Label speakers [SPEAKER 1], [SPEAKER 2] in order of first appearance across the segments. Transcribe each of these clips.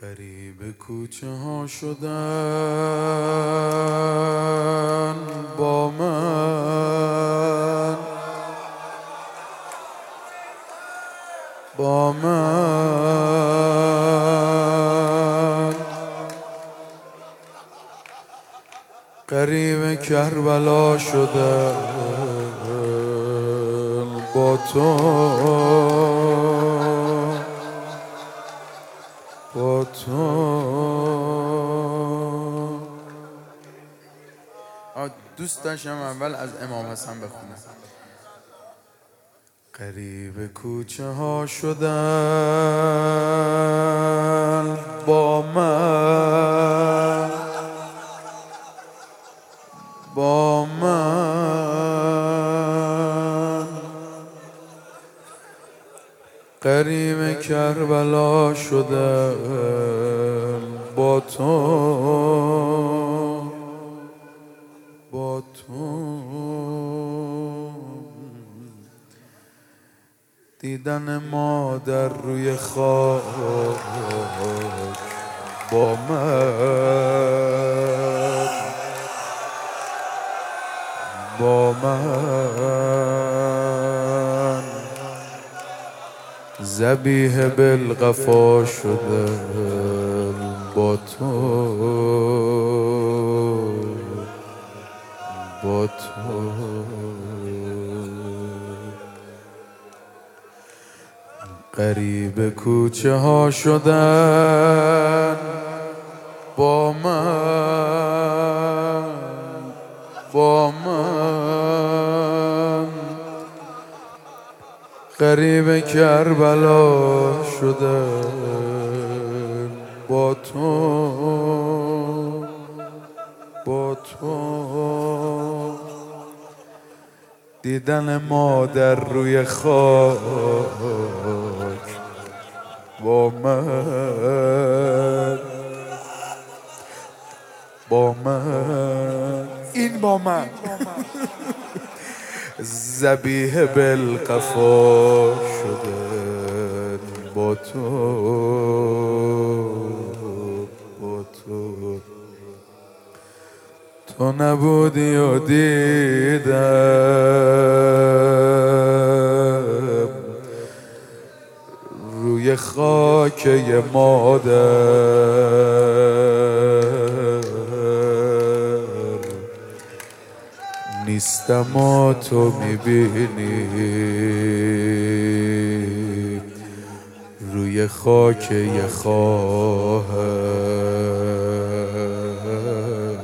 [SPEAKER 1] غریب کوچه ها شدن با من، با من. غریب کربلا شدن با تو، با تو. دوست داشتم اول از امام حسن بخونم. غریب کوچه ها شدن با من، با من. غریب کربلا شدن با تو، با تو. دیدن مادر روی خاک با من، با من. ذبیح بالقفا شدن با تو، با تو. غریب کوچه ها شدن با من، با من. غریب کربلا شدن با تو، با تو. دیدن مادر روی خاک با من، با من. این با من. ذبیح بالقفا شدن با تو، با تو. تو نبودی و دیدم روی خاک مادر نیستم و تو میبینی روی خاک یه خواهر.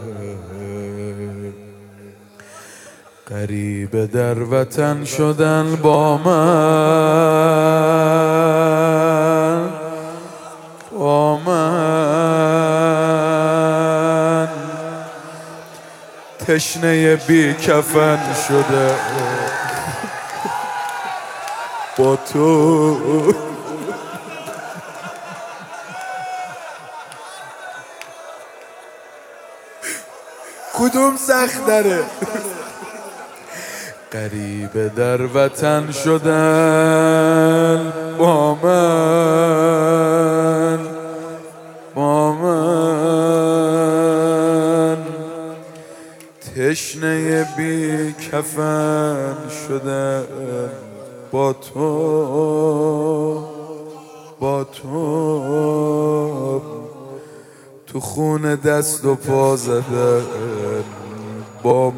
[SPEAKER 1] غریب در وطن شدن با من، با من. تشنه بی کفن شده با تو. کدوم سخت داره؟ غریب در وطن شدن با من، با من. تشنه بی کفن شدن با تو، با تو. تو خون دست و پا زدن با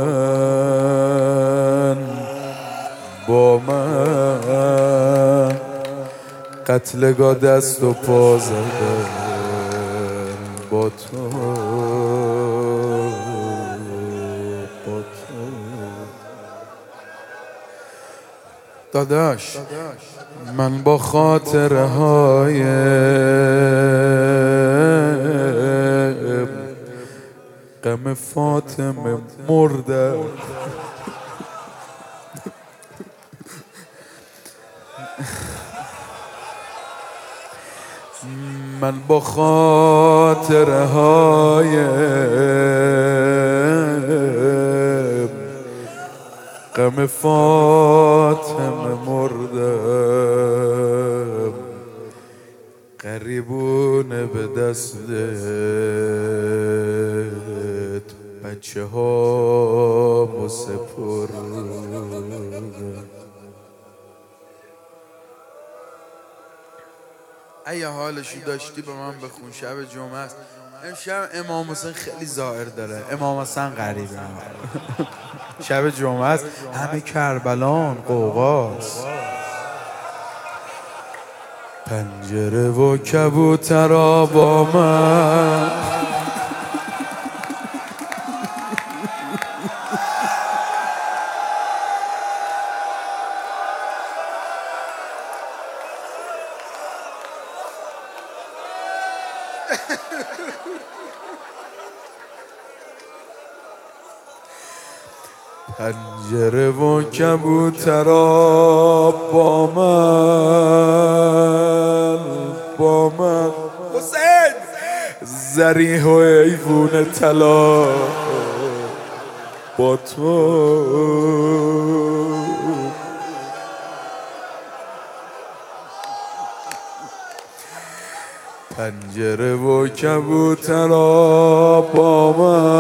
[SPEAKER 1] من، با من. قتلگاه دست و پا زدن با تو، با تو. داداش من با خاطره های غم فاطمه مردم. من با خاطره های غم فاطمه مردم. غریبونه به دستت بچه ها سپردن. اگه حالشو داشتی به من بخون، شب جمعه است. امشب امام حسین خیلی ظاهر داره. امام حسین غریبه. شب جمعه است، همه کربلان قوقاست. پنجره و کبوترا با من پنجره و کبوترا با من حسین زریح و ایوون طلا با تو. پنجره و کبوترا با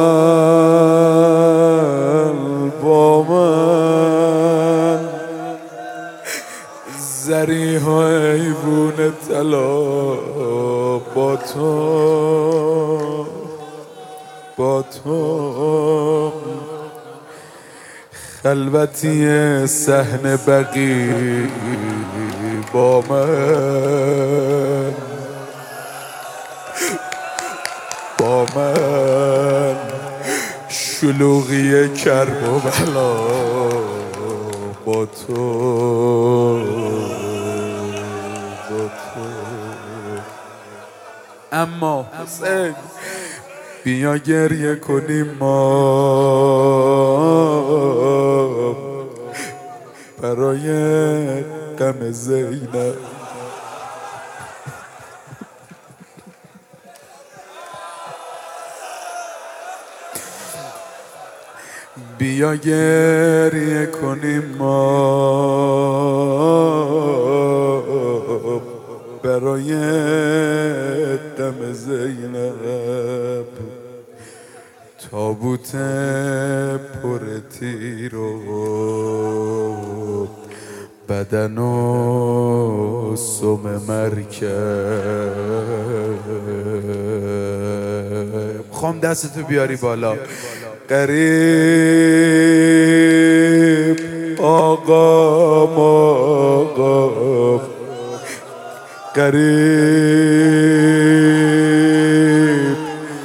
[SPEAKER 1] من زریح و ایوون طلا با تو. خلوتی صحن بقیع با من شلوغی کرب و بلا با تو. اما حسین بیا گریه کنیم ما برای غم زینب. بیا گریه کنیم ما برای غم زینب. تابوت پر تیر و بدن و سم مرکب. خوام دستتو بیاری بالا. غریب آقا غریب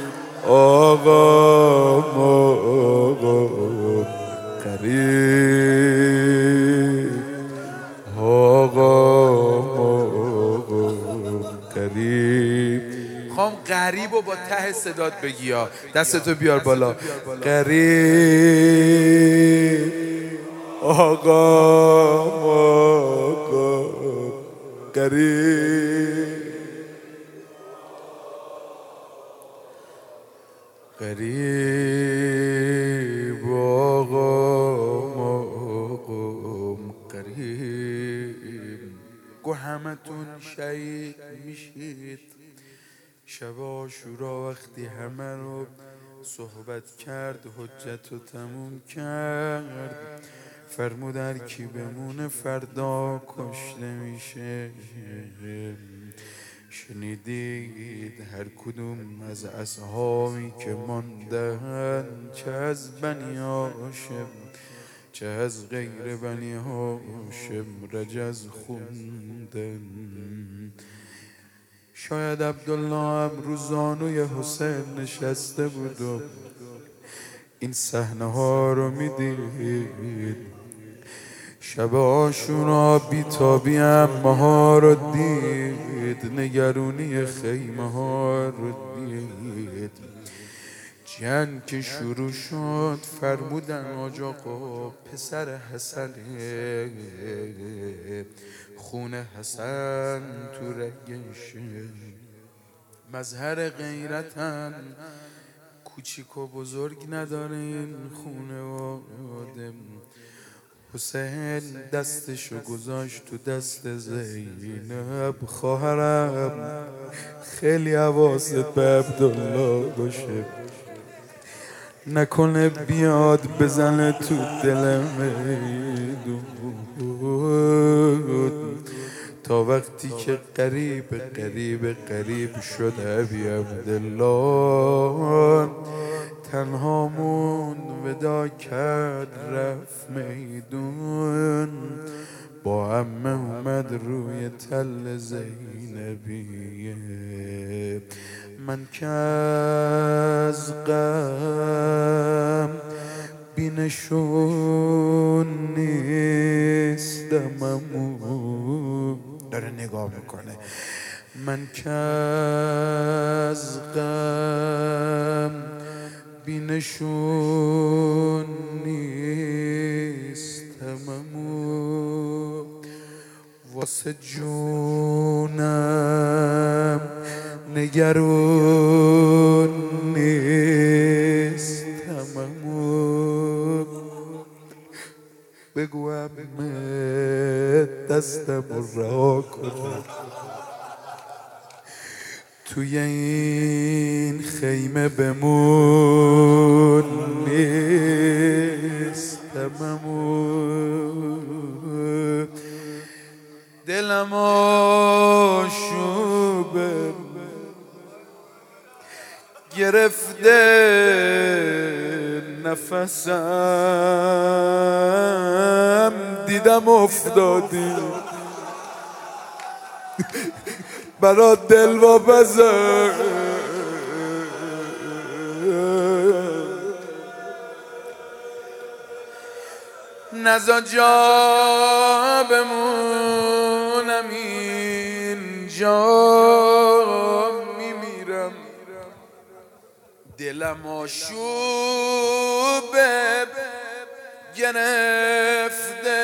[SPEAKER 1] آقا غریب غریب. خوام غریب و با ته صدات بگی ها. دستتو بیار بالا. غریب آقا غریب غریب آقا غریب. گو همتون شهید میشید شب عاشورا وقتی همه رو صحبت کرد، حجت رو تموم کرد، فرمود هر کی بمونه فردا کشته میشه. شنیدید هر کدوم از اصحابی که ماندن، چه از بنی هاشم چه از غیر بنی هاشم رجز خوندن. شاید عبدالله هم روزانوی حسین نشسته بود و این صحنه ها رو میدید. شب عاشورا بیتابی عمه ها رو دید، نگرونی خیمه ها رو دید. جنگ که شروع شد فرمودن آج آقا پسر حسنه، خون حسن تو رگشه. مظهر غیرتن کوچیک و بزرگ نداره این خونه و آدم. حسین دستشو گذاشت تو دست زینب. خواهرم خیلی حواست به عبدالله باشه، نکنه بیاد بزنه تو دل میدون. تا وقتی که قریب شد ابی عبدالله، تنها موند وداع کرد رفت میدون. با عمه اومد روی تل زینبیه. من که از غم بینشون نیستم، داره نگاه میکنه. من که از غم بینشون نیستم، واسه جونم نگرون نیستم. بگو عمه دستم رو رها کنه، توی این خیمه بمون نیستم. دلم آشوبه گرفته نفسم، دیدم افتادی برات دل واپسم. نزا جا بمونم اینجا، میمیرم. دلم آشوبه گرفته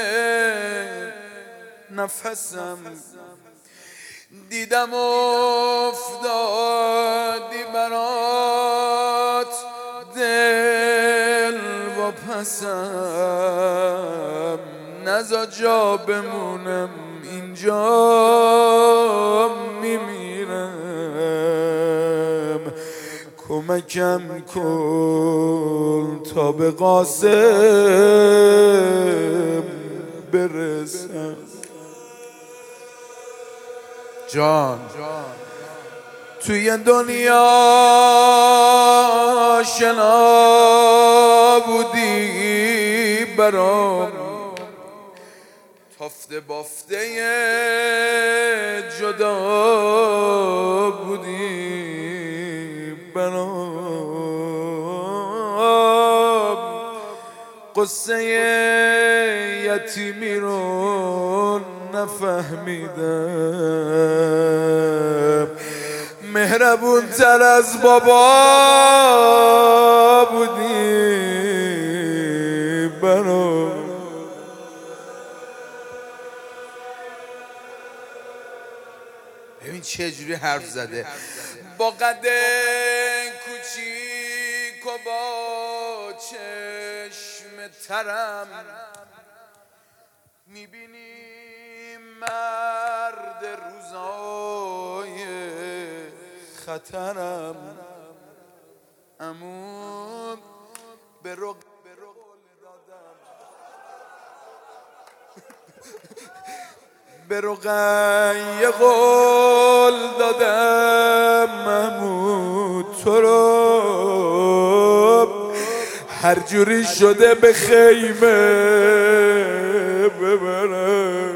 [SPEAKER 1] نفسم، دیدم افتادی برات دل واپسم. نزا جا بمونم اینجا، میمیرم. کمکم کن تا به قاسم برسم. جان توی دنیا شنا بودی برام، تافته بافته جدا بودی برام. قصه یتیمی رو نفهمیدم، مهربون تر از بابا بودی برام. ببین چه جوری حرف زده، با قد کوچیک و با چشم ترم، میبینی مرد روزای خطرم. امون به رق به رقیه قول دادم، محمود تو رو هر جوری شده به خیمه ببرم.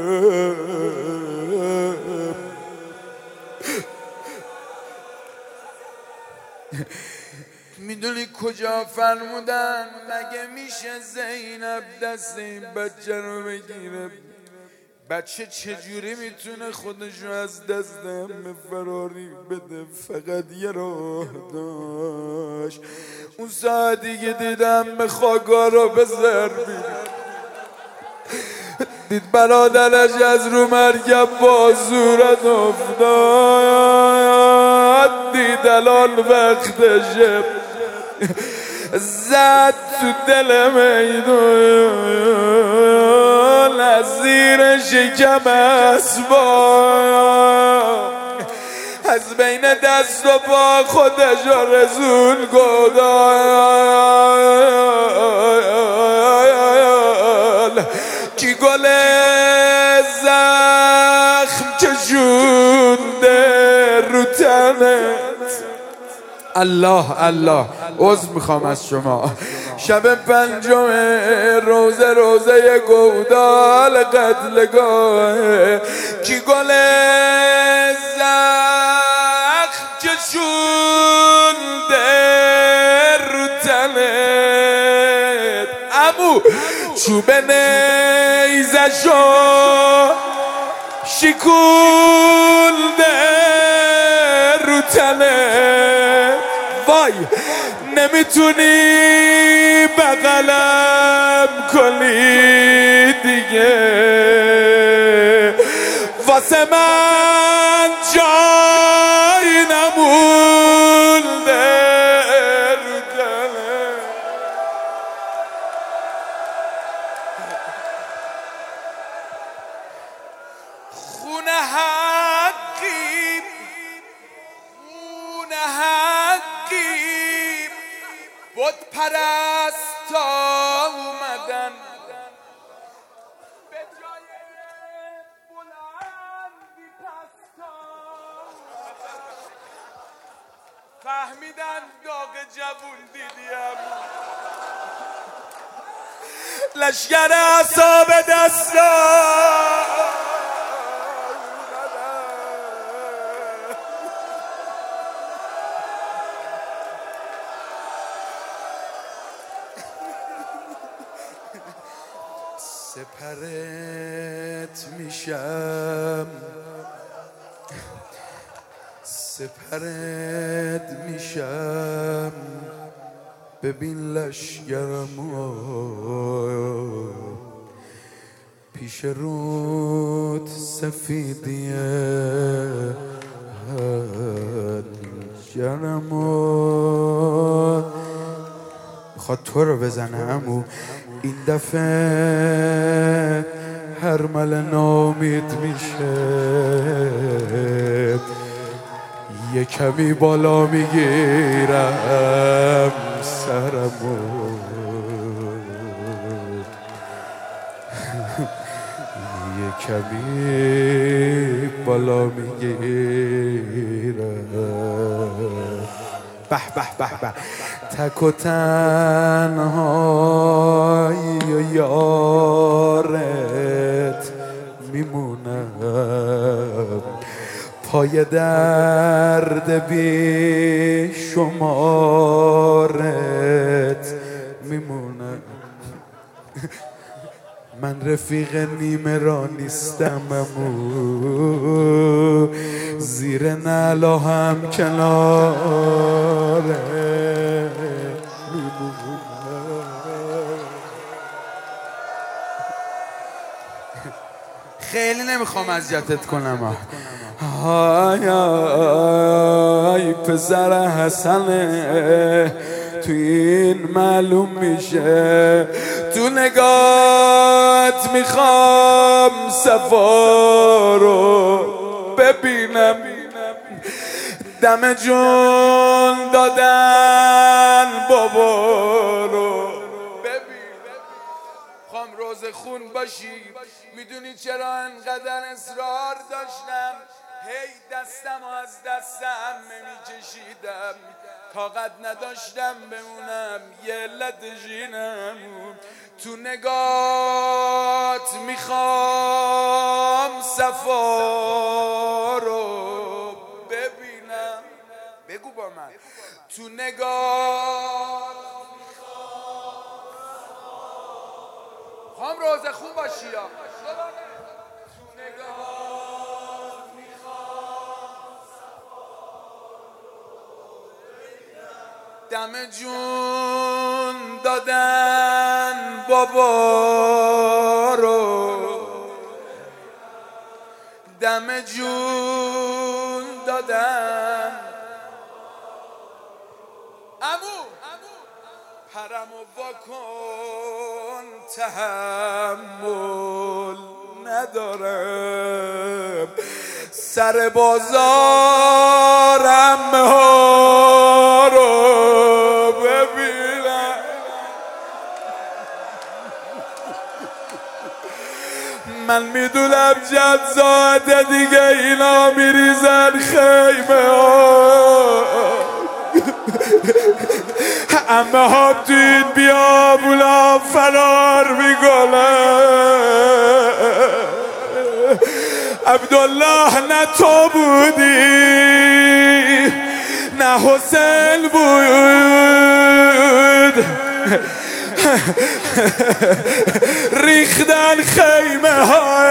[SPEAKER 1] میدونی کجا فرمودن مگه میشه زینب دست این بچه رو بگیره؟ بچه چجوری میتونه خودشو از دست همه فراری بده؟ فقط یه راه داشت. اون ساعتی که دیدم به خاکا رو به ضربی، دید برادرش از رو مرکب با زورت افتاد، دید الان وقتشه زد تو دل میدون از زیر شکم اسباب از بین دست و پا خودش رسون گدال کی گل زخم کشونده رو تنت. الله الله عذر میخوام از شما. شب پنجم روزه گودال قتلگاه کی گل زخم کشونده رو تنت. عمو چوب نیزشو شکونده رو تنت. وای نمیتونی بغلم کنی دیگه واسه من جای نمونده رو دلم. خونه حقی بود پرستا اومدن به جای بلندی پستا فهمیدن داغ جوون دیدیم لشگر اعصاب دستا سپرت میشم سپرت میشم ببین لشگرمو پیش رود سفیدیه جرمو میخواد تو رو بزنه عمو. این دفعه هر مل نامید میشه یه کمی بالا میگیرم سرمو یه کمی بالا میگیرم. به به به به تک و تنهای یارت میمونم پای درد بی شمارت میمونم. من رفیق نیمه را نیستم امو زیر نعلا هم کناره خیلی نمیخوام اذیتت کنم. های های پسر حسنه تو این معلوم میشه تو نگات میخوام صفا رو ببینم دم جون دادن بابا رو ببینم. خوام روز خون باشی میدونی چرا انقدر اصرار داشتم هی دستم و از دستم نمیکشیدم طاقت نداشتم بمونم یه علت جینم تو نگات میخوام صفا رو ببینم. بگو با من تو نگات میخوام روز خوب باشی یا تو نگات میخوام دم جون دادن بابا رو دم جون دادن عمو حرمو واکن تحمل ندارم، سر بازارم ها رو ببینم. من میدونم جزاده دیگه اینا میریزن خیمه ها، همه ها تو این بیابونا فرار میکنن. عبدالله نه تو بودی نه حسین بود، ریختن خیمه ها.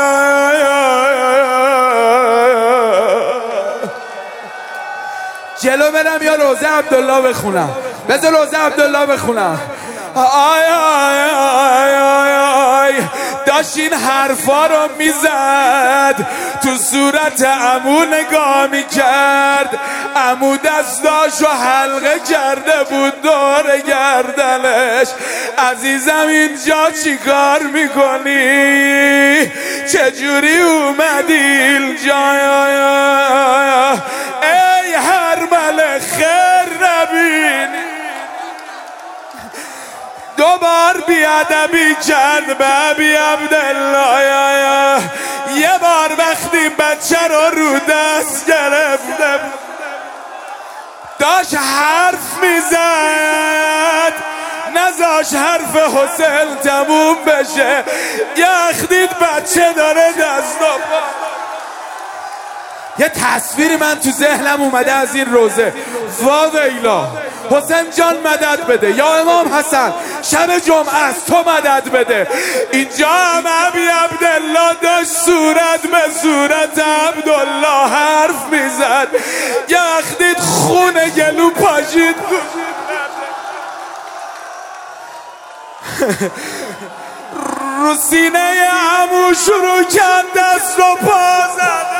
[SPEAKER 1] جلو برم یا روزه عبدالله بخونم؟ بذار روزه عبدالله بخونم. آی آی آی آی آی داشت این حرفا رو میزد، تو صورت عمو نگاه میکرد، عمو دستاشو حلقه کرده بود دور گردنش. عزیزم اینجا چی کار میکنی؟ چجوری اومدی اینجا؟ ای هرمله خیر نبینی. دوبار بیادبی کرد به ابی عبدالله. یه بار وقتی بچه رو دست گرفته داشت حرف میزد، نذاش حرف حسین تموم بشه، یخدید بچه داره دست و پا. یه تصویری من تو ذهنم اومده از این روزه. وا ویلا، حسین جان مدد بده، یا امام حسن شب جمعه است تو مدد بده. اینجا هم ابی عبدالله داشت صورت به صورت عبدالله حرف میزد، یخدید خون گلو پاشید. رو سینه عمو شروع کرد دست و پا زدن.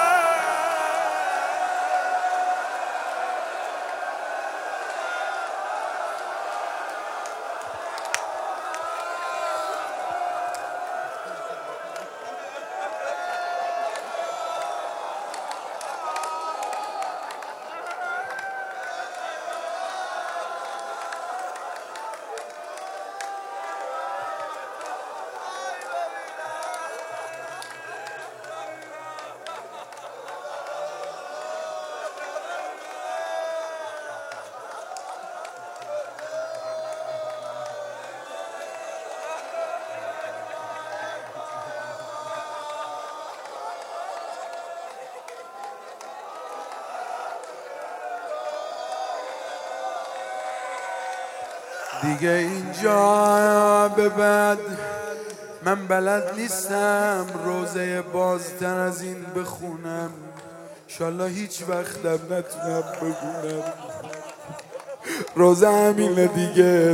[SPEAKER 1] دیگه اینجا به بعد من بلد نیستم روزه بازتر از این بخونم، انشالله هیچ وقتم نتونم بخونم. روزه همینه دیگه،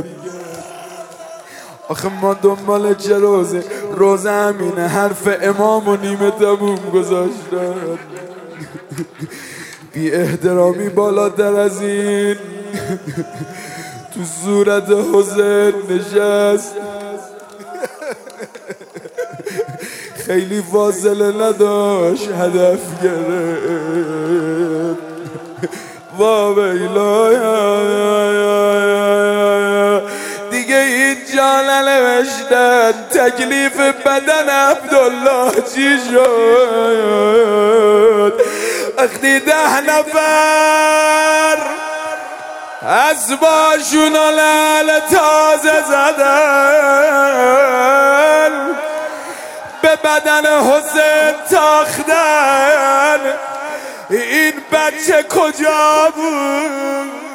[SPEAKER 1] آخه ما دنبال چه روزه؟ روزه همینه، حرف امام و نیمه تموم گذاشتن. بی احترامی بالاتر از این تو صورت حسین نشست، خیلی فاصله نداشت هدف گرفت. وا ویلا، دیگه اینجا ننوشتن تکلیف بدن عبدالله چی شد. وقتی 10 نفر از باشون و لعل تازه زدن، به بدن حسین تاختن، این بچه کجا بود؟